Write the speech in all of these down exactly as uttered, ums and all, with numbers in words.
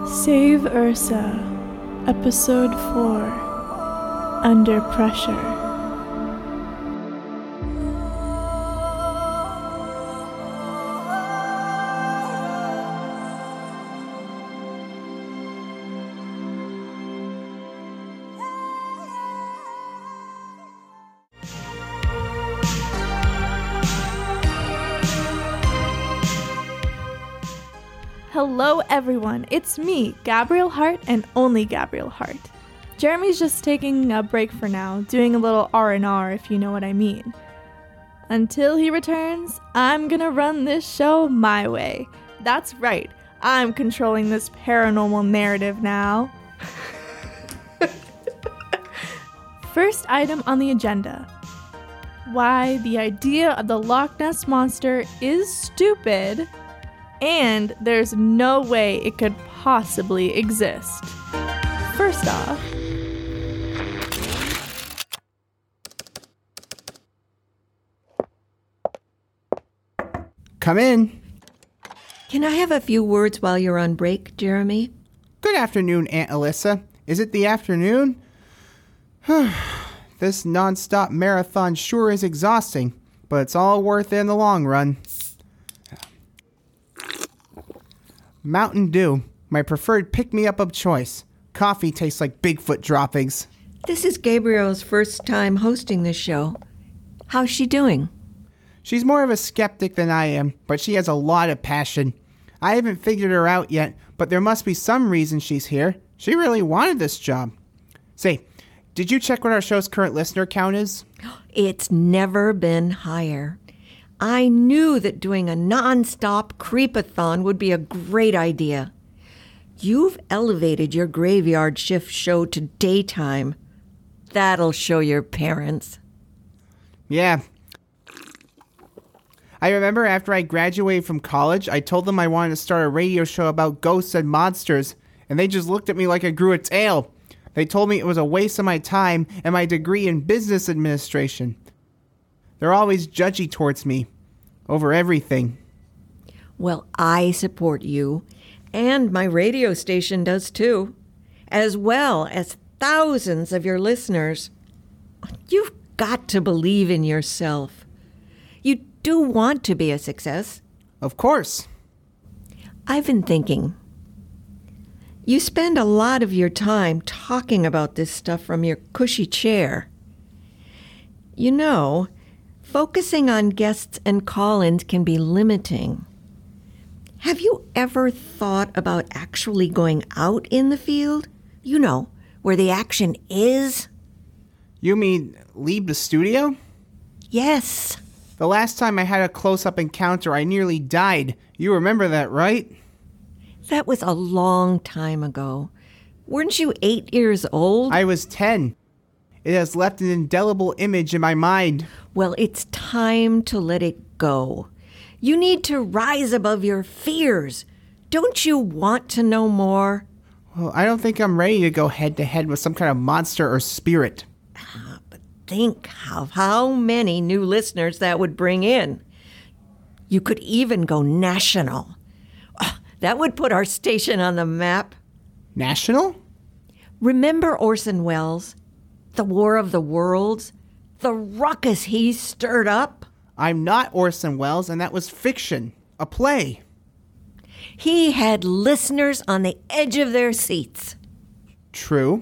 Save Ursa, Episode four, Under Pressure. Hello everyone, it's me, Gabriel Hart, and only Gabriel Hart. Jeremy's just taking a break for now, doing a little R and R if you know what I mean. Until he returns, I'm gonna run this show my way. That's right, I'm controlling this paranormal narrative now. First item on the agenda. Why the idea of the Loch Ness Monster is stupid, and there's no way it could possibly exist. First off, come in. Can I have a few words while you're on break, Jeremy? Good afternoon, Aunt Alyssa. Is it the afternoon? This non-stop marathon sure is exhausting, but it's all worth it in the long run. Mountain Dew, my preferred pick-me-up of choice. Coffee tastes like Bigfoot droppings. This is Gabriel's first time hosting this show. How's she doing? She's more of a skeptic than I am, but she has a lot of passion. I haven't figured her out yet, but there must be some reason she's here. She really wanted this job. Say, did you check what our show's current listener count is? It's never been higher. I knew that doing a non-stop creep-a-thon would be a great idea. You've elevated your graveyard shift show to daytime. That'll show your parents. Yeah. I remember after I graduated from college, I told them I wanted to start a radio show about ghosts and monsters, and they just looked at me like I grew a tail. They told me it was a waste of my time and my degree in business administration. They're always judgy towards me, over everything. Well, I support you, and my radio station does too, as well as thousands of your listeners. You've got to believe in yourself. You do want to be a success. Of course. I've been thinking. You spend a lot of your time talking about this stuff from your cushy chair. You know, focusing on guests and call-ins can be limiting. Have you ever thought about actually going out in the field? You know, where the action is? You mean leave the studio? Yes. The last time I had a close-up encounter, I nearly died. You remember that, right? That was a long time ago. Weren't you eight years old? I was ten. It has left an indelible image in my mind. Well, it's time to let it go. You need to rise above your fears. Don't you want to know more? Well, I don't think I'm ready to go head-to-head with some kind of monster or spirit. Ah, but think of how many new listeners that would bring in. You could even go national. Oh, that would put our station on the map. National? Remember Orson Welles? The War of the Worlds? The ruckus he stirred up? I'm not Orson Welles, and that was fiction. A play. He had listeners on the edge of their seats. True.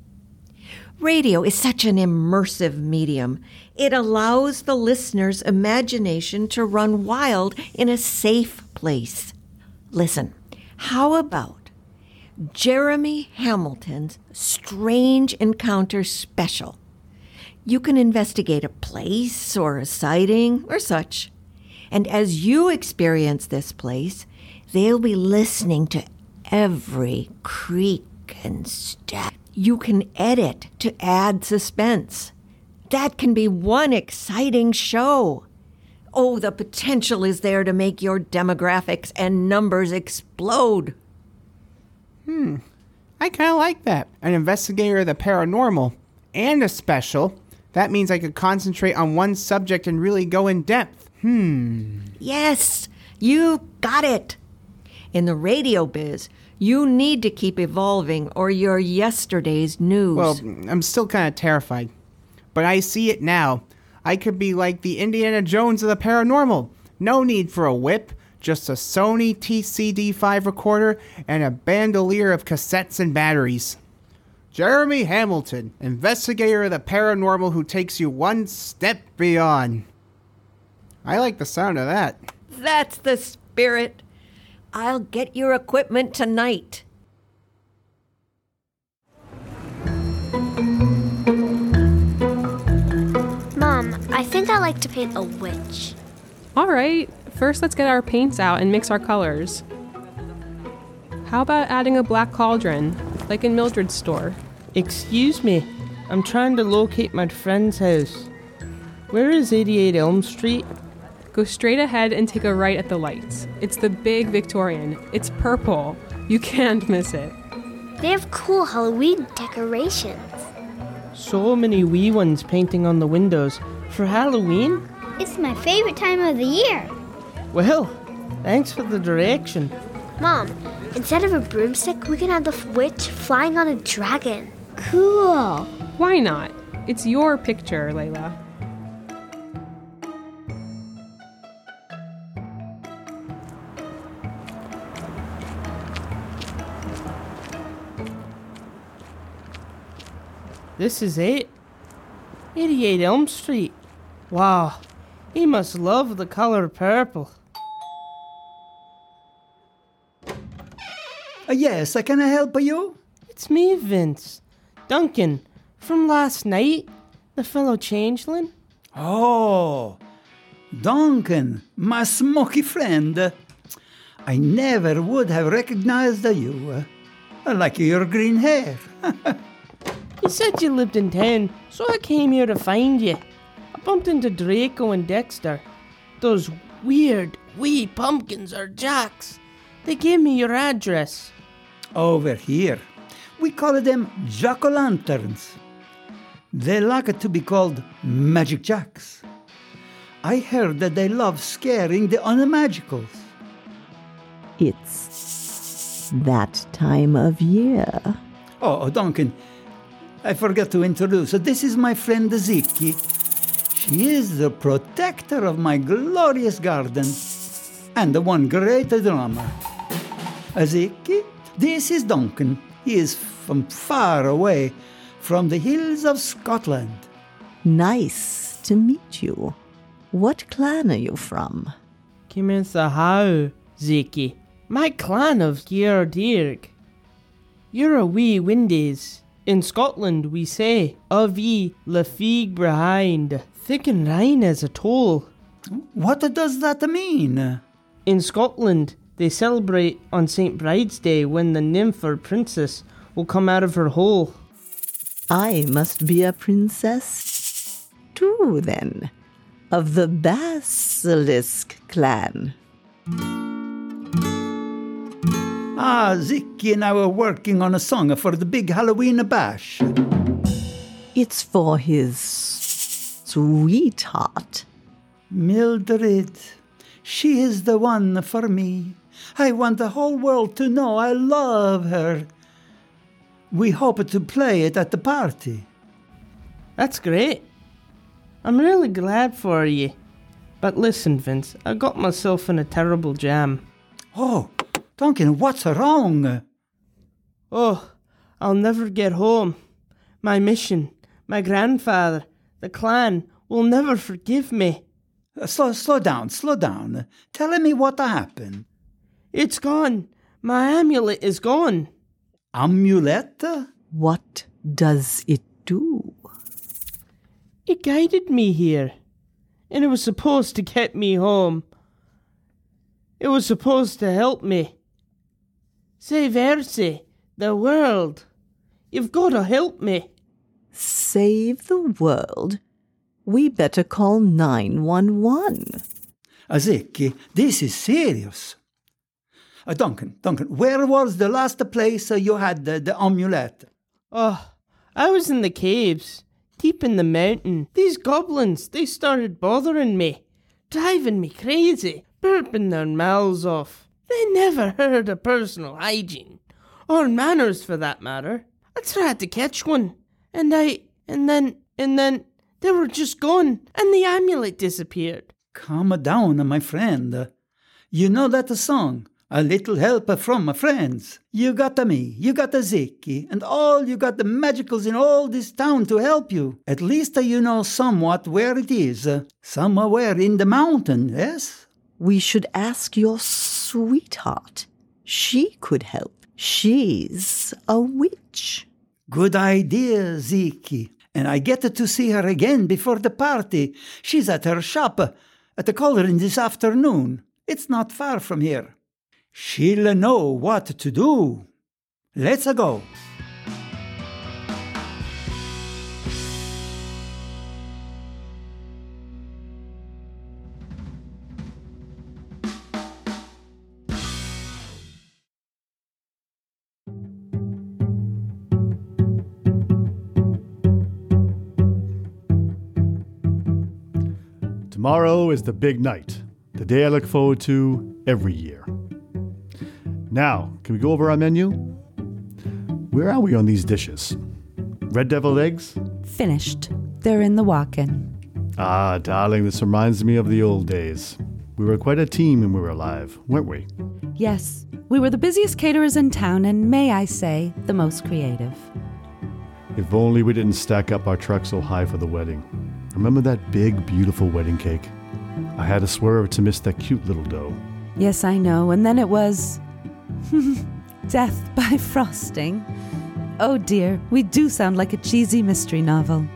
Radio is such an immersive medium. It allows the listener's imagination to run wild in a safe place. Listen, how about Jeremy Hamilton's Strange Encounter Special? You can investigate a place or a sighting or such. And as you experience this place, they'll be listening to every creak and step. You can edit to add suspense. That can be one exciting show. Oh, the potential is there to make your demographics and numbers explode. Hmm, I kind of like that. An investigator of the paranormal and a special. That means I could concentrate on one subject and really go in depth. Hmm. Yes, you got it. In the radio biz, you need to keep evolving or you're yesterday's news. Well, I'm still kind of terrified. But I see it now. I could be like the Indiana Jones of the paranormal. No need for a whip, just a Sony T C D five recorder and a bandolier of cassettes and batteries. Jeremy Hamilton, investigator of the paranormal who takes you one step beyond. I like the sound of that. That's the spirit. I'll get your equipment tonight. Mom, I think I like to paint a witch. All right, first let's get our paints out and mix our colors. How about adding a black cauldron, like in Mildred's store? Excuse me, I'm trying to locate my friend's house. Where is eighty-eight Elm Street? Go straight ahead and take a right at the lights. It's the big Victorian. It's purple. You can't miss it. They have cool Halloween decorations. So many wee ones painting on the windows. For Halloween? It's my favorite time of the year. Well, thanks for the direction. Mom, instead of a broomstick, we can have the witch flying on a dragon. Cool. Why not? It's your picture, Layla. This is it. eighty-eight Elm Street. Wow, he must love the color purple. Uh, yes, uh, can I help you? It's me, Vince. Duncan, from last night, the fellow changeling. Oh, Duncan, my smoky friend. I never would have recognized you. I like your green hair. You said you lived in town, so I came here to find you. I bumped into Draco and Dexter. Those weird wee pumpkins are jacks. They gave me your address. Over here, we call them jack-o'-lanterns. They like to be called magic jacks. I heard that they love scaring the unimagicals. It's that time of year. Oh, Duncan, I forgot to introduce. This is my friend Ziki. She is the protector of my glorious garden and the one great drummer. Ziki, this is Duncan. He is from far away, from the hills of Scotland. Nice to meet you. What clan are you from? Kimitha how, Ziki? My clan of Geordirg. You're a wee windies. In Scotland we say, of ye le fig behind, thick and rine as a toll. What does that mean? In Scotland, they celebrate on Saint Bride's Day when the nymph or princess will come out of her hole. I must be a princess too, then, of the Basilisk clan. Ah, Ziki and I were working on a song for the big Halloween bash. It's for his sweetheart. Mildred, she is the one for me. I want the whole world to know I love her. We hope to play it at the party. That's great. I'm really glad for you. But listen, Vince, I got myself in a terrible jam. Oh, Duncan, what's wrong? Oh, I'll never get home. My mission, my grandfather, the clan will never forgive me. Uh, slow, slow down, slow down. Tell me what happened. It's gone. My amulet is gone. Amulet? What does it do? It guided me here, and it was supposed to get me home. It was supposed to help me. Say, Versi, the world. You've got to help me. Save the world? We better call nine one one. Ziki, this is serious. Uh, Duncan, Duncan, where was the last place uh, you had the, the amulet? Oh, I was in the caves, deep in the mountain. These goblins, they started bothering me, driving me crazy, burping their mouths off. They never heard of personal hygiene, or manners for that matter. I tried to catch one, and I, and then, and then, they were just gone, and the amulet disappeared. Calm down, my friend. You know that song, A Little Help from My Friends. You got me, you got the Zicki, and all you got the magicals in all this town to help you. At least you know somewhat where it is. Somewhere in the mountain, yes? We should ask your sweetheart. She could help. She's a witch. Good idea, Zicki. And I get to see her again before the party. She's at her shop at the cauldron this afternoon. It's not far from here. She'll know what to do. Let's go. Tomorrow is the big night, the day I look forward to every year. Now, can we go over our menu? Where are we on these dishes? Red deviled eggs? Finished. They're in the walk-in. Ah, darling, this reminds me of the old days. We were quite a team when we were alive, weren't we? Yes, we were the busiest caterers in town and, may I say, the most creative. If only we didn't stack up our truck so high for the wedding. Remember that big, beautiful wedding cake? I had to swerve to miss that cute little dough. Yes, I know, and then it was... death by frosting. Oh dear, we do sound like a cheesy mystery novel.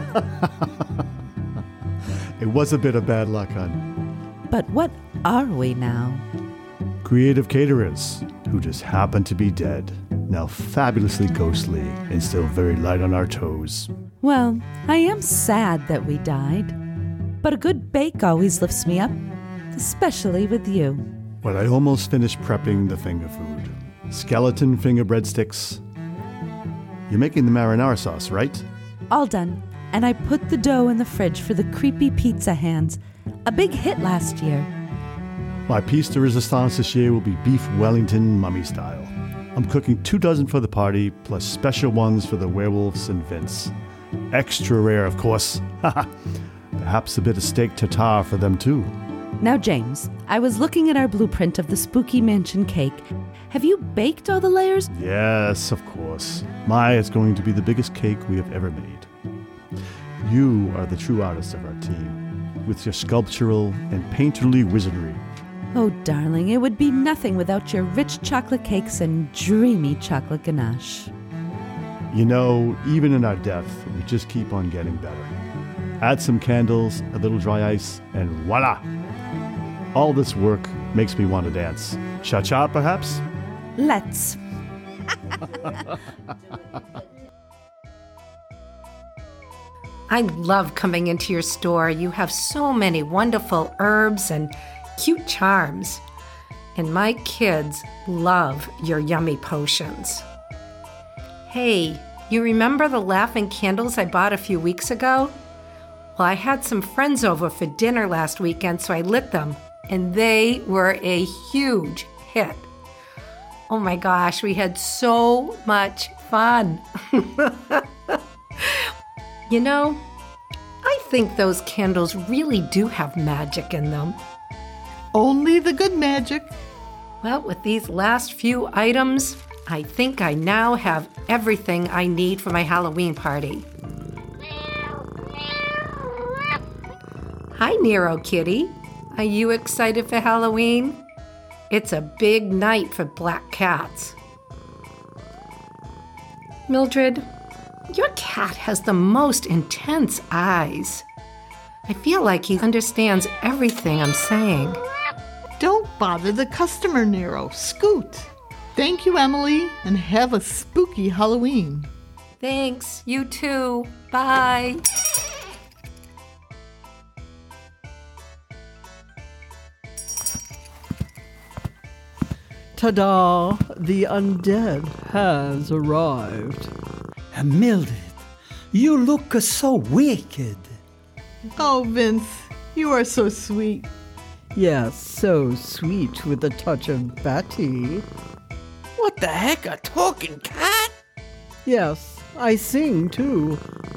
It was a bit of bad luck, hon. But what are we now? Creative caterers who just happen to be dead, now fabulously ghostly and still very light on our toes. Well, I am sad that we died, but a good bake always lifts me up, especially with you. Well, I almost finished prepping the finger food. Skeleton finger breadsticks. You're making the marinara sauce, right? All done, and I put the dough in the fridge for the creepy pizza hands. A big hit last year. My piece de resistance this year will be beef Wellington mummy style. I'm cooking two dozen for the party, plus special ones for the werewolves and Vince. Extra rare, of course. Perhaps a bit of steak tartare for them too. Now, James, I was looking at our blueprint of the spooky mansion cake. Have you baked all the layers? Yes, of course. My, it's going to be the biggest cake we have ever made. You are the true artist of our team, with your sculptural and painterly wizardry. Oh, darling, it would be nothing without your rich chocolate cakes and dreamy chocolate ganache. You know, even in our death, we just keep on getting better. Add some candles, a little dry ice, and voila! All this work makes me want to dance. Cha-cha, perhaps? Let's. I love coming into your store. You have so many wonderful herbs and cute charms. And my kids love your yummy potions. Hey, you remember the laughing candles I bought a few weeks ago? Well, I had some friends over for dinner last weekend, so I lit them, and they were a huge hit. Oh my gosh, we had so much fun. You know, I think those candles really do have magic in them. Only the good magic. Well, with these last few items, I think I now have everything I need for my Halloween party. Hi, Nero Kitty. Are you excited for Halloween? It's a big night for black cats. Mildred, your cat has the most intense eyes. I feel like he understands everything I'm saying. Don't bother the customer, Nero. Scoot. Thank you, Emily, and have a spooky Halloween. Thanks. You too. Bye. Ta-da! The undead has arrived. Mildred, you look so wicked. Oh, Vince, you are so sweet. Yes, so sweet with a touch of Betty. What the heck, a talking cat? Yes, I sing too.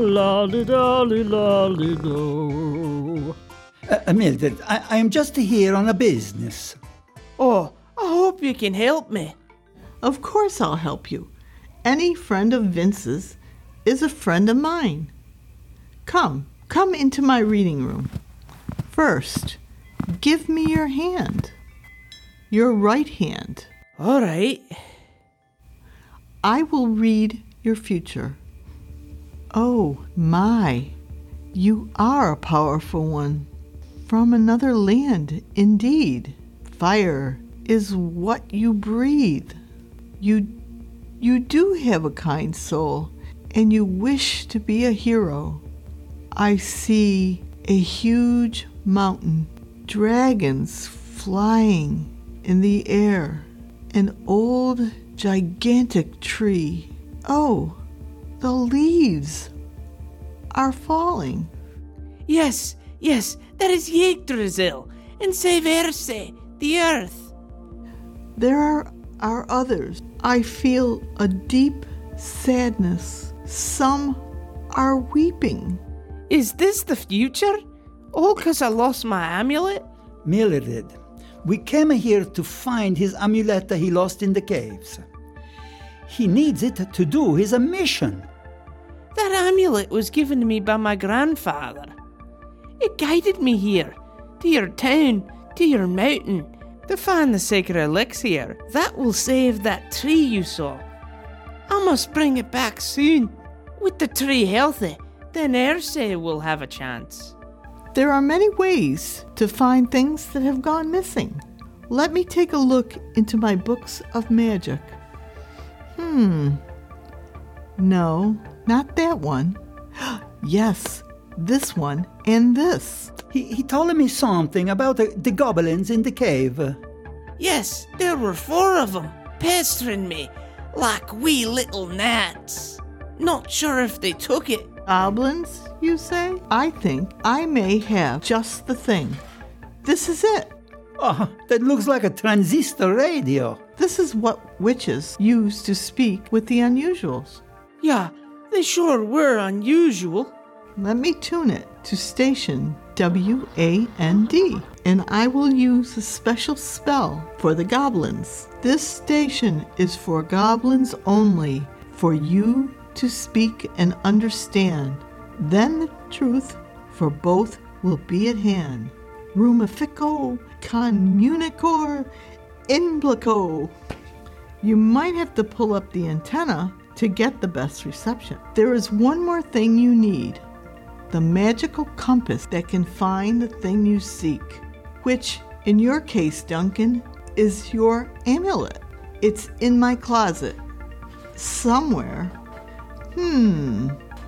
La-di-da-li-la-li-do. Uh, Mildred, I, I am just here on a business. Oh, I hope you can help me. Of course I'll help you. Any friend of Vince's is a friend of mine. Come, come into my reading room. First, give me your hand. Your right hand. All right. I will read your future. Oh, my. You are a powerful one. From another land, indeed. Fire is what you breathe. You, you do have a kind soul, and you wish to be a hero. I see a huge mountain, dragons flying in the air, an old gigantic tree. Oh, the leaves are falling. Yes, yes, that is Yggdrasil, and Severse, the earth. There are, are others. I feel a deep sadness. Some are weeping. Is this the future? All 'cause I lost my amulet? Mildred, we came here to find his amulet that he lost in the caves. He needs it to do his mission. That amulet was given to me by my grandfather. It guided me here, to your town, to your mountain, to find the sacred elixir. That will save that tree you saw. I must bring it back soon. With the tree healthy, then Erse will have a chance. There are many ways to find things that have gone missing. Let me take a look into my books of magic. Hmm. No, not that one. Yes, this one and this. He, he told me something about the, the goblins in the cave. Yes, there were four of them, pestering me like wee little gnats. Not sure if they took it. Goblins, you say? I think I may have just the thing. This is it. Oh, that looks like a transistor radio. This is what witches use to speak with the unusuals. Yeah, they sure were unusual. Let me tune it to station W A N D, and I will use a special spell for the goblins. This station is for goblins only, for you to speak and understand. Then the truth for both will be at hand. Rumifico communicor imblico. You might have to pull up the antenna to get the best reception. There is one more thing you need. The magical compass that can find the thing you seek, which, in your case, Duncan, is your amulet. It's in my closet. Somewhere. Hmm.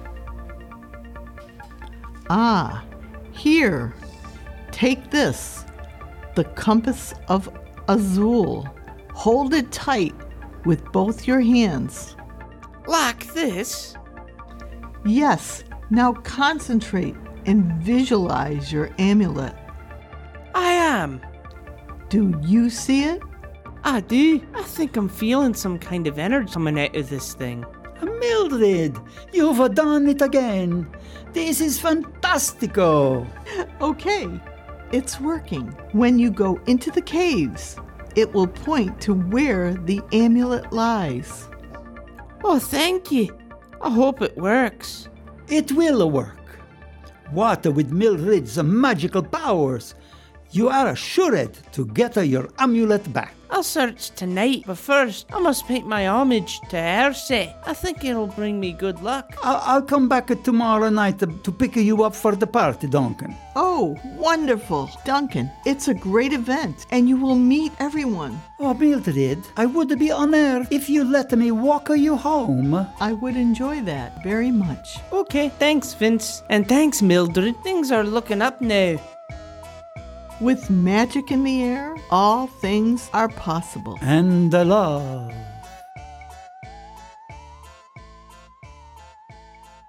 Ah, here. Take this. The compass of Azul. Hold it tight with both your hands. Like this? Yes. Now concentrate and visualize your amulet. I am. Do you see it? I do. I think I'm feeling some kind of energy coming out of this thing. Mildred, you've done it again. This is fantastico. Okay, it's working. When you go into the caves, it will point to where the amulet lies. Oh, thank you. I hope it works. It will work. What with Mildred's magical powers, you are assured to get your amulet back. I'll search tonight, but first I must pay my homage to Erse. I think it'll bring me good luck. I'll, I'll come back tomorrow night to, to pick you up for the party, Duncan. Oh, wonderful. Duncan, it's a great event, and you will meet everyone. Oh, Mildred, I would be honored if you let me walk you home. I would enjoy that very much. Okay, thanks, Vince. And thanks, Mildred. Things are looking up now. With magic in the air, all things are possible. And the love.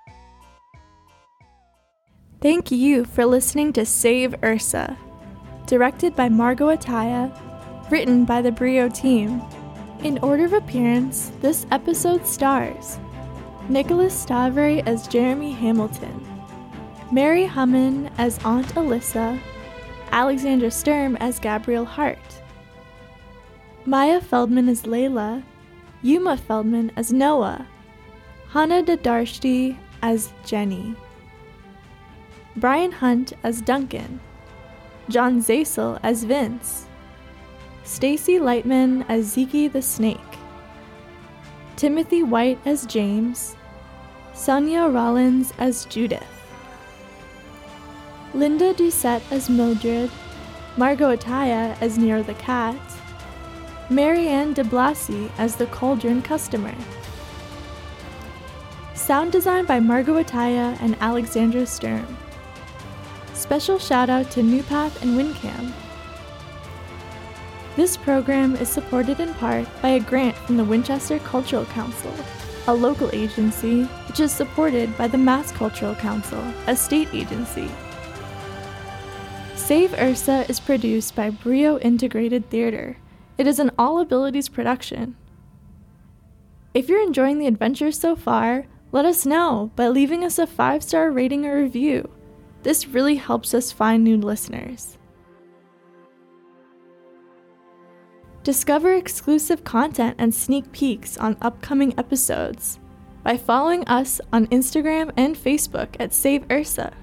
Thank you for listening to Save Ursa. directed by Margot Ataya, written by the Brio team. In order of appearance, this episode stars Nicholas Stavry as Jeremy Hamilton, Mary Hummin as Aunt Alyssa, Alexandra Sturm as Gabrielle Hart, Maya Feldman as Layla, Yuma Feldman as Noah, Hannah Dadarshti as Jenny, Brian Hunt as Duncan, John Zasel as Vince, Stacy Lightman as Zeke the Snake, Timothy White as James, Sonia Rollins as Judith, Linda Doucette as Mildred, Margot Ataya as Nero the Cat, Marianne de Blasi as the Cauldron Customer. Sound design by Margot Ataya and Alexandra Sturm. Special shout out to NewPath and WinCam. This program is supported in part by a grant from the Winchester Cultural Council, a local agency which is supported by the Mass Cultural Council, a state agency. Save Ursa is produced by Brio Integrated Theater. It is an all abilities production. If you're enjoying the adventure so far, let us know by leaving us a five-star rating or review. This really helps us find new listeners. Discover exclusive content and sneak peeks on upcoming episodes by following us on Instagram and Facebook at Save Ursa.